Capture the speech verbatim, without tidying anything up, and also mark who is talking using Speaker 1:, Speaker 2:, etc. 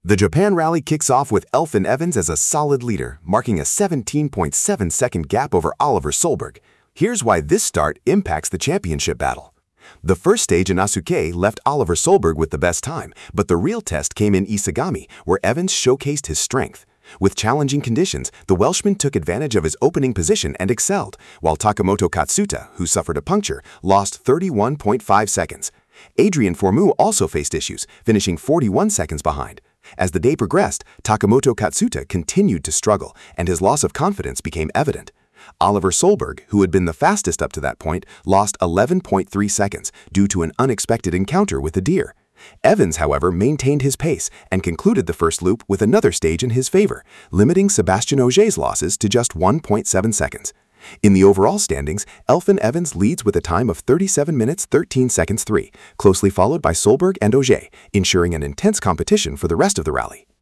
Speaker 1: The Japan Rally kicks off with Elfyn Evans as a solid leader, marking a seventeen point seven second gap over Oliver Solberg. Here's why this start impacts the championship battle. The first stage in Asuke left Oliver Solberg with the best time, but the real test came in Isagami, where Evans showcased his strength. With challenging conditions, the Welshman took advantage of his opening position and excelled, while Takamoto Katsuta, who suffered a puncture, lost thirty-one point five seconds. Adrien Fourmeux also faced issues, finishing forty-one seconds behind. As the day progressed, Takamoto Katsuta continued to struggle, and his loss of confidence became evident. Oliver Solberg, who had been the fastest up to that point, lost eleven point three seconds due to an unexpected encounter with a deer. Evans, however, maintained his pace and concluded the first loop with another stage in his favor, limiting Sébastien Ogier's losses to just one point seven seconds. In the overall standings, Elfyn Evans leads with a time of thirty-seven minutes thirteen seconds three, closely followed by Solberg and Ogier, ensuring an intense competition for the rest of the rally.